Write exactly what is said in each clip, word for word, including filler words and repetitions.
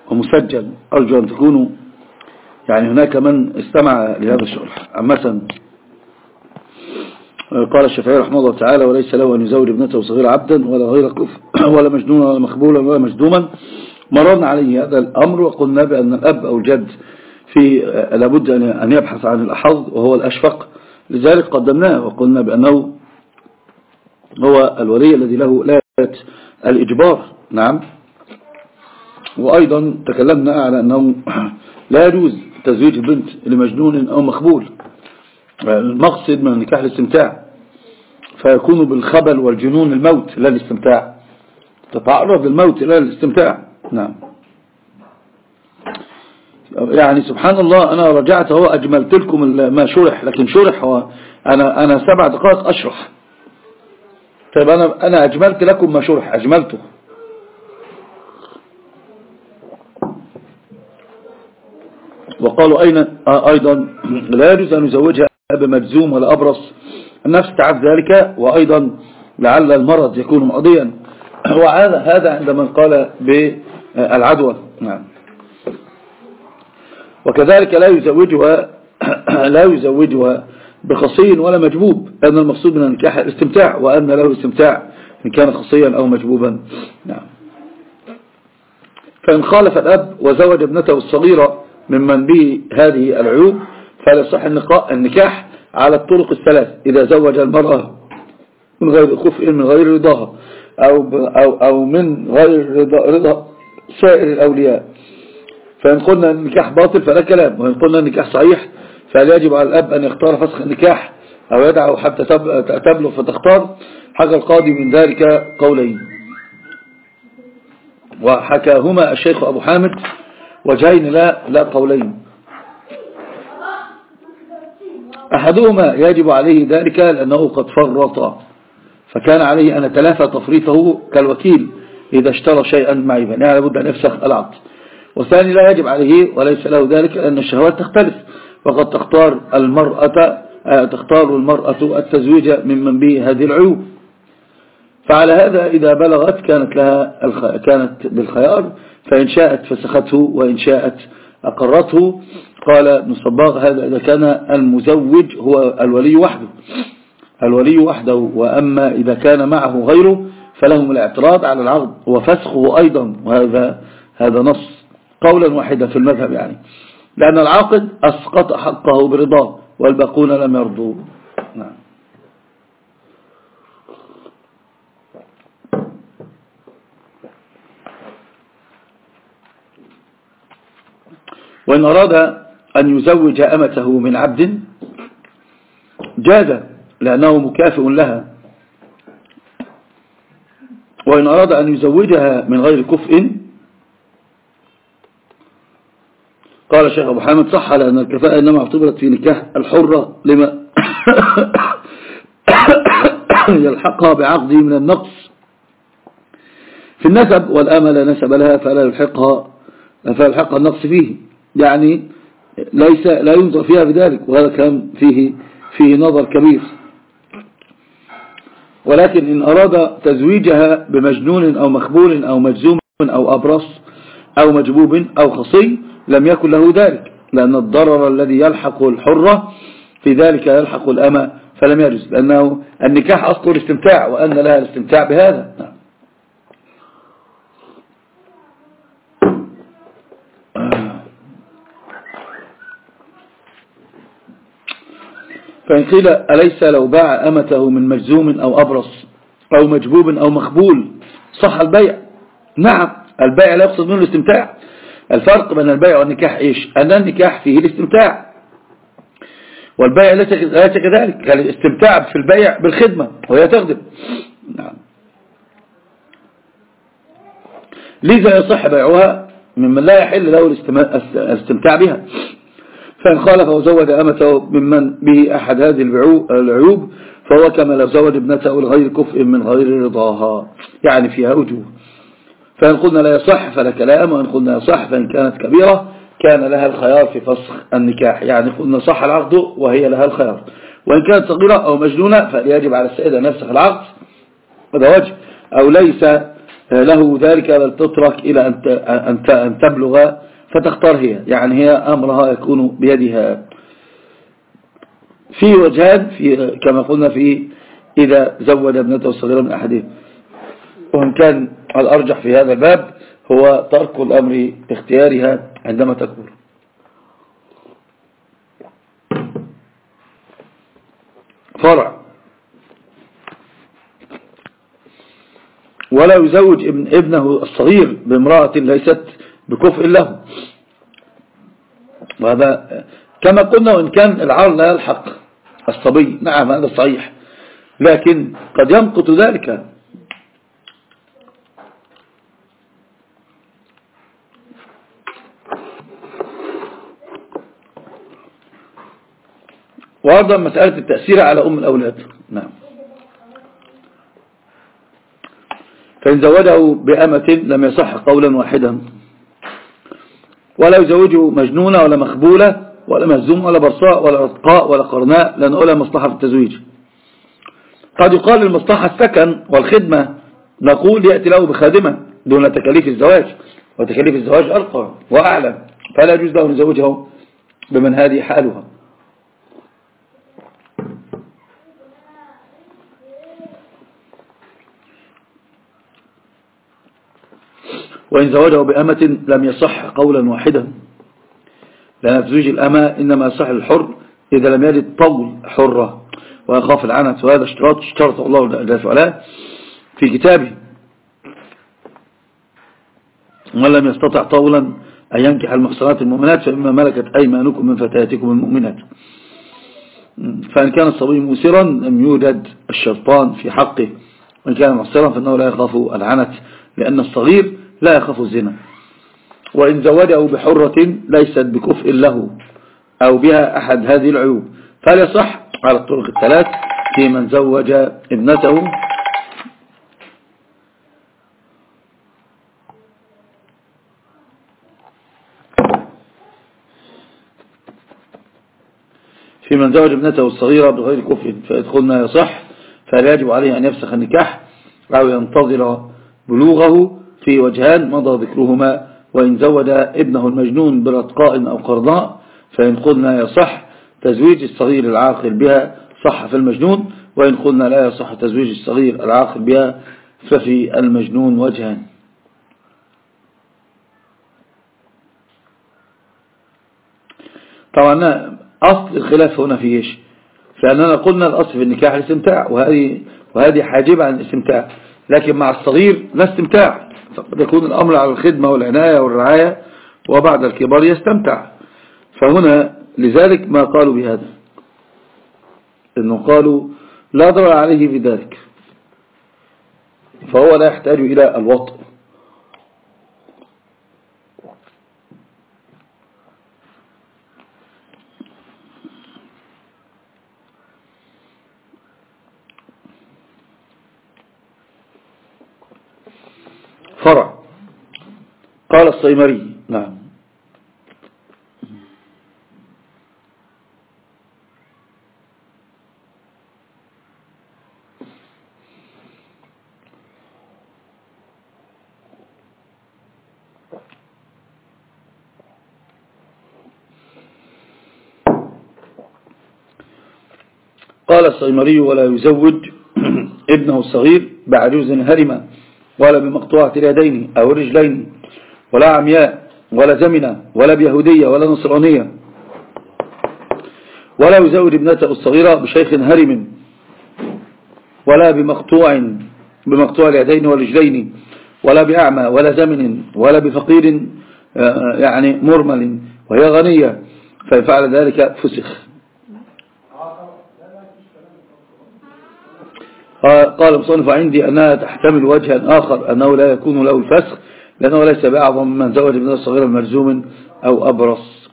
ومسجل. أرجو أن تكونوا يعني هناك من استمع لهذا الشرح. مثلا قال الشافعي رحمه الله تعالى: وليس له أن يزوج ابنته صغيرة عبدا ولا غير كفء ولا مجنونا ولا مخبولا ولا مجدوما. مررنا عليه هذا الأمر وقلنا بأن الأب أو الجد في لابد أن يبحث عن الأحظ وهو الأشفق، لذلك قدمناه وقلنا بأنه هو الولي الذي له لا الإجبار. نعم. وأيضا تكلمنا على أنه لا يجوز تزويج البنت لمجنون أو مخبول. المقصد من النكاح الاستمتاع، فيكون بالخبل والجنون الموت لا الاستمتاع، تتعرض للموت لا الاستمتاع. نعم. يعني سبحان الله، أنا رجعت هو أجملت لكم ما شرح، لكن شرح هو أنا أنا سبع دقائق أشرح. طيب أنا أنا أجملت لكم ما شرح، أجملته. وقالوا أين أيضا لا يجوز أن يزوجها بمجزوم ولا أبرص، النفس تعب ذلك، وأيضا لعل المرض يكون مقضيا، وهذا هذا عند من قال بالعدوى. نعم. وكذلك لا يزوجها لا يزوجها بخصي ولا مجبوب، لأن المقصود من النكاح الاستمتاع، وأن له استمتاع إن كان خصيا أو مجبوبا. نعم. فإن خالف الأب وزوج ابنته الصغيرة ممن به هذه العيوب فلا يصح النكاح على الطرق الثلاث: إذا زوج المرأة من غير كفء من غير رضاها أو, أو, أو من غير رضا, رضا سائر الأولياء، فإن قلنا النكاح باطل فلا كلام، وإن قلنا النكاح صحيح فلا يجب على الأب أن يختار فسخ النكاح أو يدعه حتى تبلغ فتختار. حكى القاضي من ذلك قولين، وحكاهما الشيخ أبو حامد وجهين لا لا قولين. أحدهما يجب عليه ذلك لأنه قد فرط، فكان عليه أن يتلافى تفريطه كالوكيل إذا اشترى شيئا معيبا، يعني لابد أن يفسخ العقد. والثاني لا يجب عليه وليس له ذلك لأن الشهوات تختلف، وقد تختار المرأة تختار المرأة التزويج ممن به هذه العيوب. فعلى هذا إذا بلغت كانت لها الخ... كانت بالخيار، فإن شاءت فسخته وإن شاءت أقرته. قال ابن الصباغ: هذا إذا كان المزوج هو الولي وحده الولي وحده وأما إذا كان معه غيره فلهم الاعتراض على العقد وفسخه أيضا، وهذا هذا نص قولا واحدا في المذهب، يعني لأن العاقد أسقط حقه برضاه والباقون لم يرضوا. نعم. وإن أراد أن يزوج أمته من عبد جاز لأنه مكافئ لها، وإن أراد أن يزوجها من غير كفء قال الشيخ أبو حامد: صح، لأن الكفاءة إنما اعتبرت في نكاح الحرة لما يلحقها بعقده من النقص في النسب، والأمة لا نسب لها فلا يلحقها فلا يلحقها النقص فيه، يعني ليس لا ينظر فيها بذلك، وهذا كان فيه فيه نظر كبير. ولكن إن أراد تزويجها بمجنون أو مخبول أو مجزوم أو أبرص أو مجبوب أو خصي لم يكن له ذلك، لأن الضرر الذي يلحق الحرة في ذلك يلحق الأمة، فلم يجوز، لأنه النكاح أصله الاستمتاع وأن لها الاستمتاع بهذا. فإن قيل: أليس لو باع أمته من مجزوم أو أبرص أو مجبوب أو مخبول صح البيع؟ نعم، البيع لا يقصد منه الاستمتاع. الفرق بين البيع والنكاح إيش؟ أن النكاح فيه الاستمتاع والبيع ليس كذلك، الاستمتاع في البيع بالخدمة وهي تخدم. نعم. لذا يصح بيعها ممن لا يحل له الاستمتاع بها. فإن خالف وزوج أمته ممن به أحد هذه العيوب فهو كما لو زوج ابنته لغير كفء من غير رضاها، يعني فيها وجوه. فإن قلنا لا يصح فلا كلام، وإن قلنا يصح فإن كانت كبيرة كان لها الخيار في فسخ النكاح، يعني قلنا صح العقد وهي لها الخيار. وإن كانت صغيرة أو مجنونة فيجب على السيدة أن يفسخ العقد، هذا وجه، أو ليس له ذلك بل تترك إلى أن تبلغ فتختار هي، يعني هي أمرها يكون بيدها. في وجهان في كما قلنا في إذا زود ابنته الصغيرة من أحدهم، وإن كان الأرجح في هذا الباب هو ترك الأمر اختيارها عندما تكبر. فرع: ولا يزوج ابن ابنه الصغير بامرأة ليست بكفء له، وهذا كما قلنا وإن كان العار لا يلحق الصبي، نعم هذا صحيح، لكن قد يمقت ذلك. وأيضا مسألة التأثير على أم الأولاد. نعم. فإن زوجه بأمة لم يصح قولا واحدا، ولا يزوجه مجنونة ولا مخبولة ولا مهزوم ولا برصاء ولا رتقاء ولا قرناء، لأن أولى مصلحة في التزويج. قد يقال المصلحة السكن والخدمة، نقول يأتي له بخادمة دون تكاليف الزواج، وتكاليف الزواج أرقى وأعلى، فلا يجوز له أن يزوجه بمن هذه حالها. وإن زوجه بأمة لم يصح قولا واحدا، لأن تزويج الأمة إنما يصح الحر إذا لم يجد طول حرة ويخاف العنت، وهذا اشتراط اشترط الله جل وعلا في كتابه: ومن لم يستطع طولا أن ينكح المحصنات المؤمنات فإما ملكت أيمانكم من فتياتكم المؤمنات. فإن كان الصبي موسرا لم يوجد الشرطان في حقه، وإن كان محصرا فإنه لا يخاف العنت، لأن الصغير لا يخاف الزنا. وإن زوجه بحرة ليست بكفء له أو بها أحد هذه العيوب، فليصح على الطرق الثلاث في من زوج ابنته في من زوج ابنته الصغيرة بغير كفء فيدخلنا يصح، فلا يجب عليه أن يفسخ النكاح أو ينتظر بلوغه في وجهان مضى ذكرهما. وإن زوج ابنه المجنون برتقاء أو قرضاء فإن قلنا يصح تزويج الصغير العاقل بها صح في المجنون، وإن قلنا لا يصح تزويج الصغير العاقل بها ففي المجنون وجهان. طبعا أصل الخلاف هنا في إيش؟ فأننا قلنا الأصل في النكاح الاستمتاع، وهذه وهذه حاجبة عن الاستمتاع، لكن مع الصغير لا استمتاع، فقد يكون الأمر على الخدمة والعناية والرعاية وبعد الكبار يستمتع. فهنا لذلك ما قالوا بهذا، إنه قالوا لا ضرر عليه في ذلك، فهو لا يحتاج إلى الوطء. فرع: قال الصيمري. نعم. قال الصيمري: ولا يزوج ابنه الصغير بعجوز هرمة ولا بمقطوعة اليدين أو الرجلين ولا عمياء ولا زمنة ولا بيهودية ولا نصرانية، ولا يزوج ابنته الصغيرة بشيخ هرم ولا بمقطوع بمقطوع اليدين والرجلين ولا بأعمى ولا زمن ولا بفقير يعني مرمل وهي غنية، فإن فعل ذلك فسخ. قال المصنف: عندي أنها تحتمل وجها آخر أنه لا يكون له الفسخ، لأنه ليس بأعظم من زوج ابنه الصغير مرزوم أو أبرص.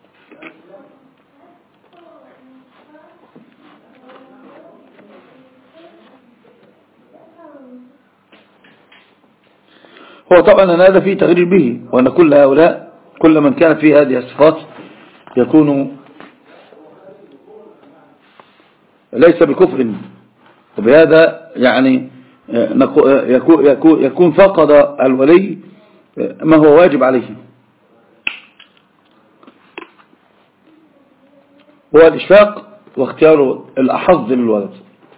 هو طبعا هذا فيه تغرير به، وأن كل هؤلاء كل من كان فيه هذه الصفات يكون ليس بكفر، وبهذا يعني يكون, يكون فقد الولي ما هو واجب عليه، هو الإشفاق واختيار الأحظ للولد.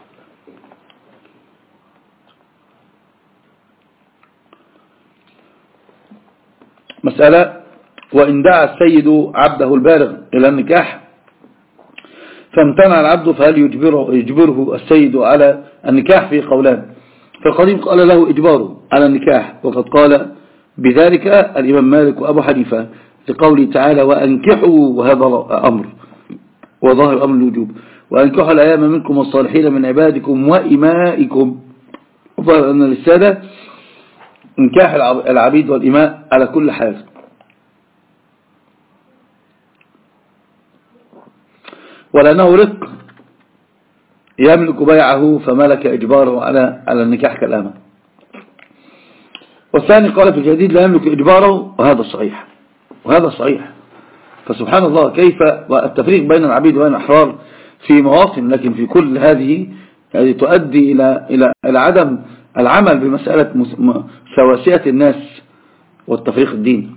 مسألة: وإن دعا السيد عبده البالغ إلى النكاح فامتنع العبد فهل يجبره, يجبره السيد على النكاح؟ في قولان. فالقديم قال له إجباره على النكاح، وقد قال بذلك الإمام مالك وأبو حنيفة لقوله تعالى: وأنكحوا، وهذا أمر وظاهر أمر الوجوب، وأنكحوا الأيام منكم والصالحين من عبادكم وإمائكم. وظاهر أن للسادة انكاح العبيد والإماء على كل حال. ولأنه رق يملك بيعه فملك إجباره على على النكاح كالأمة. والثاني قال في الجديد لا يملك إجباره، وهذا صحيح وهذا صحيح. فسبحان الله كيف التفريق بين العبيد وبين الأحرار في مواطن، لكن في كل هذه يعني تؤدي إلى إلى إلى عدم العمل بمسألة سواسية الناس والتفريق الديني.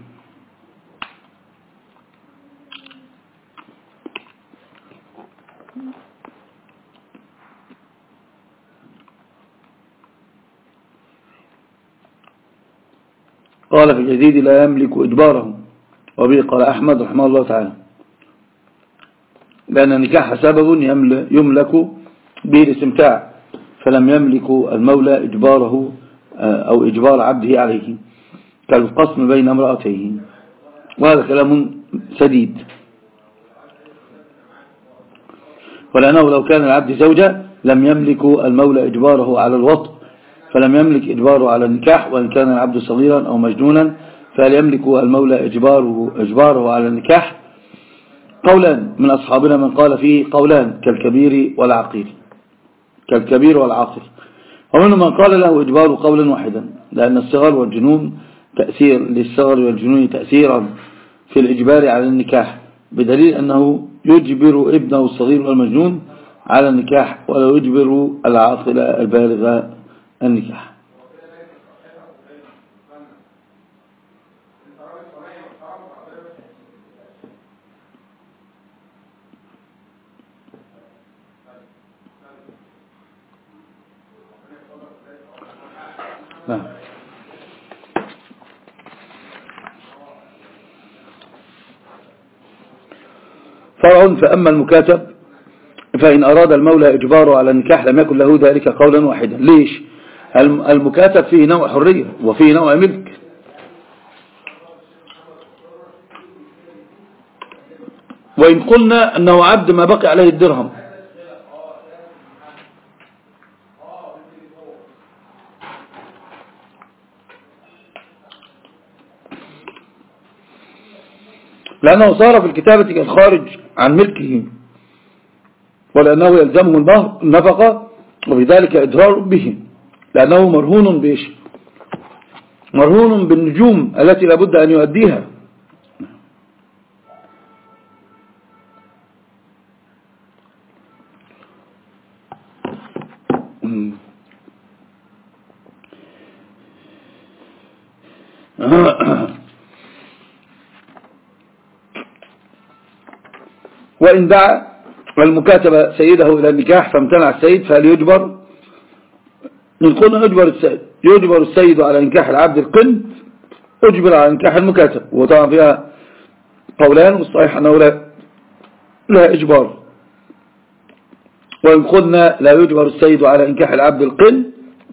قال في الجديد لا يملك إجباره، وبه قال أحمد رحمه الله تعالى، لأن النكاح سبب يملك به الاستمتاع، فلم يملك المولى إجباره أو إجبار عبده عليه كالقسم بين امرأتيه، وهذا كلام سديد. ولأنه لو كان العبد زوجة لم يملك المولى إجباره على الوطء، فلم يملك إجباره على النكاح، وإن كان العبد صغيرا أو مجنونا فهل يملك المولى إجباره, إجباره على النكاح؟ قولان من أصحابنا من قال فيه قولان كالكبير والعقيل كالكبير والعاقل، ومنهم من قال له إجبار قولا واحدا، لأن الصغر والجنون تأثير للصغر والجنون تأثيرا في الإجبار على النكاح، بدليل أنه يجبر ابنه الصغير والمجنون على النكاح ولا يجبر العاقل البالغ النكاح. نعم. فرع: فأما المكاتب فإن أراد المولى إجباره على النكاح لم يكن له ذلك قولا واحدا. ليش؟ المكاتب فيه نوع حرية وفيه نوع ملك، وإن قلنا أنه عبد ما بقي عليه الدرهم، لأنه صار في الكتابة كالخارج عن ملكه، ولأنه يلزمه النفقة وبذلك إدرار به، لأنه مرهون بإيش؟ مرهون بالنجوم التي لابد أن يؤديها. وإن دعا المكاتب سيده إلى النكاح فامتنع السيد فهل يجبر؟ إن قلنا يجبر السيد يجبر السيد على نكاح العبد القن، أجبر على نكاح المكاتب، وطبعا فيها قولان، والصحيح أنه لا, لا إجبار. وإن قلنا لا يجبر السيد على نكاح العبد القن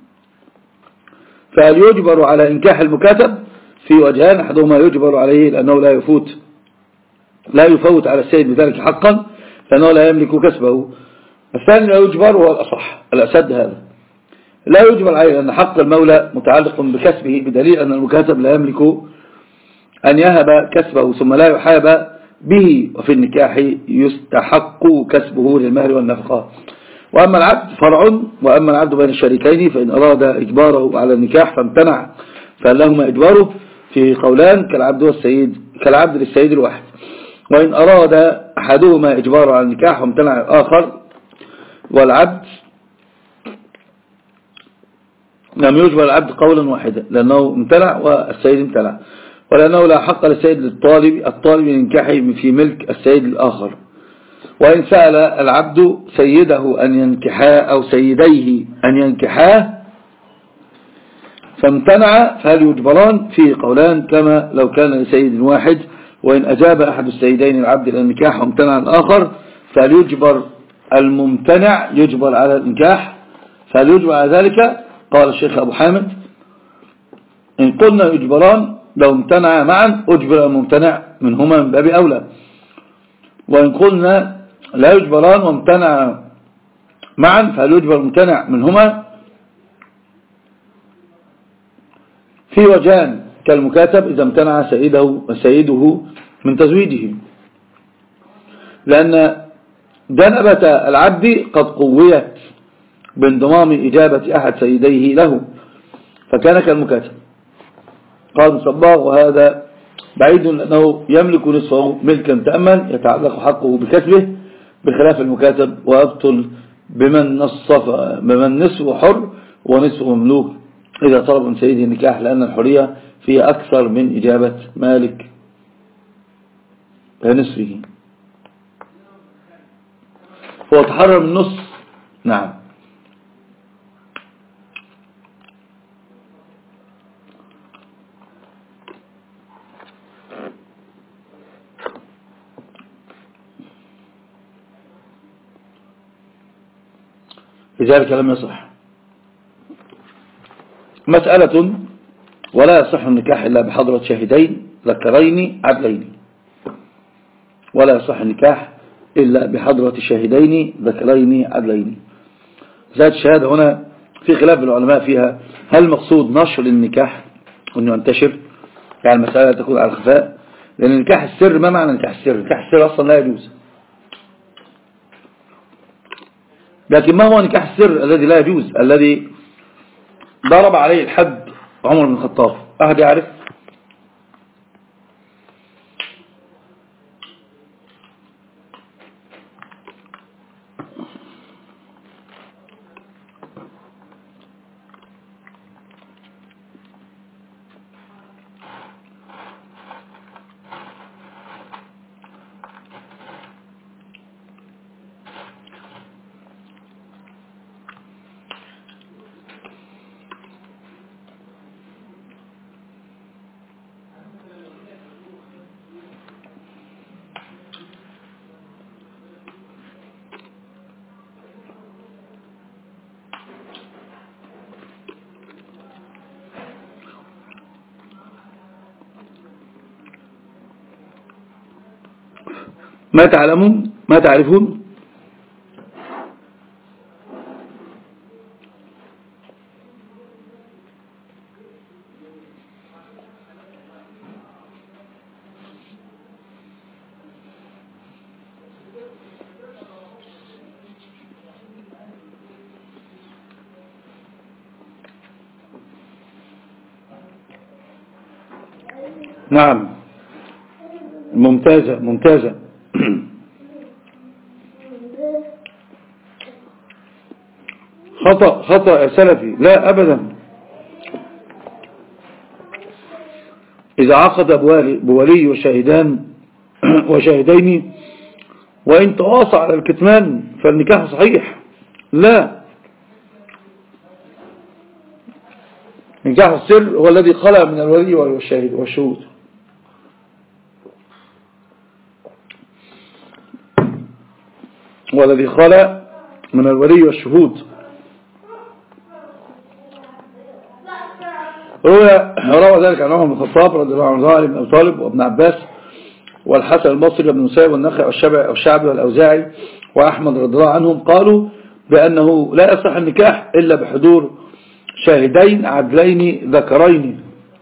فهل يجبر على نكاح المكاتب؟ في وجهان، أحدهما يجبر عليه لأنه لا يفوت لا يفوت على السيد بذلك حقا لأنه لا يملك كسبه. الثاني لا يجبر، هو الأصح الأسد هذا، لا يجبر عليه لأن حق المولى متعلق بكسبه، بدليل أن المكاتب لا يملك أن يهب كسبه ثم لا يحاب به، وفي النكاح يستحق كسبه للمهر والنفقة. وأما العبد فرع، وأما العبد بين الشريكين فإن أراد إجباره على النكاح فامتنع فلهما إجباره في قولان كالعبد والسيد كالعبد للسيد الواحد. وإن أراد أحدهما إجباره على النكاح وامتنع الآخر، والعبد لم يجبر العبد قولا واحدا لأنه امتنع والسيد امتنع، ولأنه لا حق للسيد للطالب الطالب ينكحه في ملك السيد الآخر. وإن سأل العبد سيده أن ينكحاه أو سيديه أن ينكحاه فامتنع فهل يجبران؟ فيه قولان كما لو كان لسيد واحد. وإن أجاب أحد السيدين العبد إلى النكاح وامتنع الآخر فهل يجبر الممتنع يجبر على النكاح؟ فهل يجبر على ذلك؟ قال الشيخ أبو حامد إن قلنا يجبران لو امتنع معا أجبر الممتنع منهما من باب أولى، وإن قلنا لا يجبران وامتنع معا فهل يجبر الممتنع منهما؟ في وجهان كالمكاتب إذا امتنع سيده, سيده من تزويجه، لأن جنبة العبد قد قويت بانضمام إجابة أحد سيديه له فكان كالمكاتب. قال مصباغ وهذا بعيد لأنه يملك نصفه ملكا تأمن يتعلق حقه بكسبه بخلاف المكاتب، ويبطل بمن نصف بمن نصفه حر ونصفه مملوك إذا طلب من سيده النكاح، لأن الحرية فيها أكثر من إجابة مالك نصفه. هو تحرر من نصف. نعم. لذلك لم يصح. مسألة ولا يصح النكاح إلا بحضرة شاهدين ذكرين عدلين، ولا يصح النكاح إلا بحضرة شاهدين ذكرين عدلين. ذات الشهادة هنا في خلاف العلماء فيها، هل المقصود نشر النكاح وأنه ينتشر يعني المسألة تكون على الخفاء؟ لأن نكاح السر ما معنى نكاح السر؟ نكاح السر أصلا لا يجوز. لكن ما هو نكاح السر الذي لا يجوز الذي ضرب عليه الحد عمر بن الخطاب؟ أحد يعرف؟ ما تعلمون؟ ما تعرفون؟ نعم ممتازة ممتازة. خطأ خطأ يا سلفي، لا أبدا. إذا عقد بولي وشاهدان وشاهدين وإن تواصى على الكتمان فالنكاح صحيح. لا، نكاح السر هو الذي خلى من الولي والشاهد والشهود. والذي خلى من الولي والشهود. روى روى ذلك عن عمر بن الخطاب رضي الله عنه وعن ابن أبي طالب وابن عباس والحسن البصري وابن مسيب والنخعي والشعبي والأوزاعي وأحمد رضي الله عنهم قالوا بأنه لا يصح النكاح إلا بحضور شاهدين عدلين ذكرين.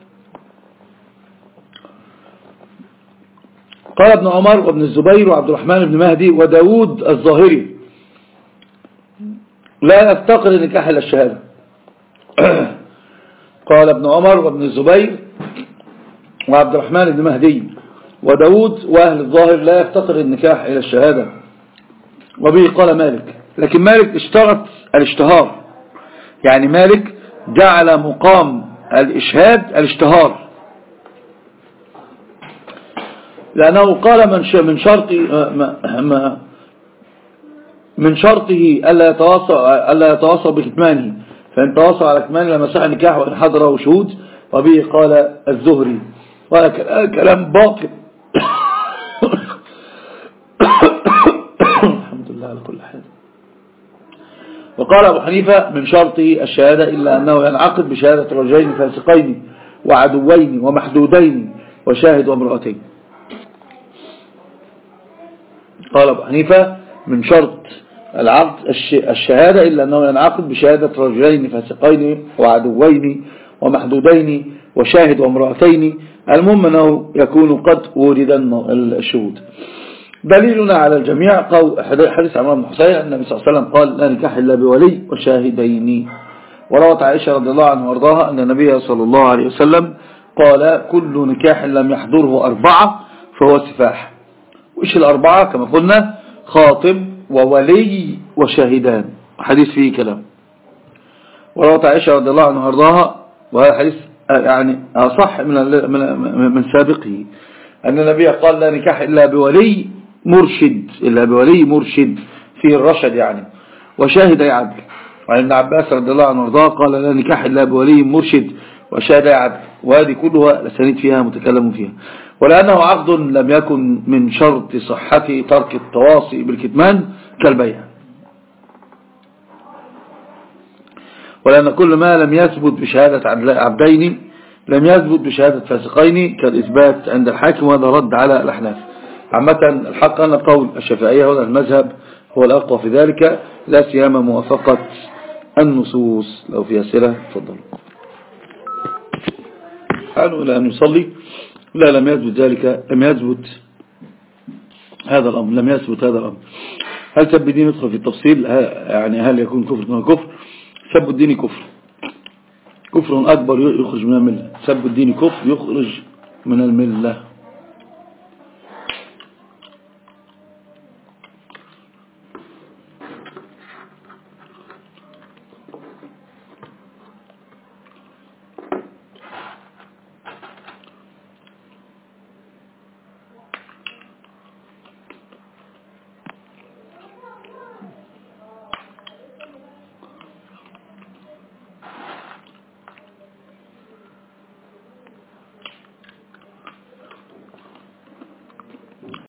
قال ابن عمر وابن الزبير وعبد الرحمن بن مهدي وداود الظاهري لا يفتقر النكاح إلى الشهادة. قال ابن عمر وابن الزبير وعبد الرحمن بن مهدي وداود وأهل الظاهر لا يفتقر النكاح إلى الشهادة، وبه قال مالك. لكن مالك اشترط الاشتهار، يعني مالك جعل مقام الإشهاد الاشتهار، لأنه قال من من شرط من شرطه ألا يتواصل ألا يتواصل بكتمانه، فإن تواصل على كتمانه لما صح النكاح وإن حضره شهود، وبه قال الزهري، قال كلام باطل. الحمد لله على كل حال. وقال أبو حنيفة من شرطه الشهادة إلا أنه ينعقد بشهادة رجلين فاسقين وعدوين ومحدودين وشاهد وامرأتين. قال أبو حنيفة من شرط العقد الشهادة إلا أنه ينعقد بشهادة رجلين فاسقين وعدوين ومحدودين وشاهد وامرأتين، المهم أنه يكون قد ورد الشهود. دليلنا على الجميع قول حديث عمران بن حسين أن النبي صلى الله عليه وسلم قال لا نكاح إلا بولي وشاهدين. وروت عائشة رضي الله عنها وارضاها أن النبي صلى الله عليه وسلم قال كل نكاح لم يحضره أربعة فهو سفاح. وإيش الأربعة؟ كما قلنا خاطب وولي وشاهدان، حديث فيه كلام. وروت عائشة رضي الله عنها وارضاها، وهذا حديث يعني أصح من من من سابقه، أن النبي قال لا نكاح إلا بولي مرشد، إلا بولي مرشد فيه الرشد يعني، وشاهد عدل. وعن ابن عباس رضي الله عنه وارضاه قال لا نكاح إلا بولي مرشد وشاهد عدل. وهذه كلها لسانيد فيها متكلم فيها. ولأنه عقد لم يكن من شرط صحته ترك التواصي بالكتمان كالبيع. ولأن كل ما لم يثبت بشهادة عبدين لم يثبت بشهادة فاسقين كالإثبات عند الحاكم، وهذا رد على الأحناف. عامة الحق أن قول الشافعية هو المذهب هو الأقوى في ذلك، لا سيما موافقة النصوص. لو في أسئلة تفضلوا. قالوا إلى أن يصلي، لا لم يثبت ذلك، لم يثبت هذا الأمر، لم يثبت هذا الأمر. هل سب الدين يدخل في التفصيل؟ يعني هل يكون كفر دون كفر؟ سب الدين كفر، كفر أكبر يخرج من الملة. سب الدين كفر يخرج من الملة.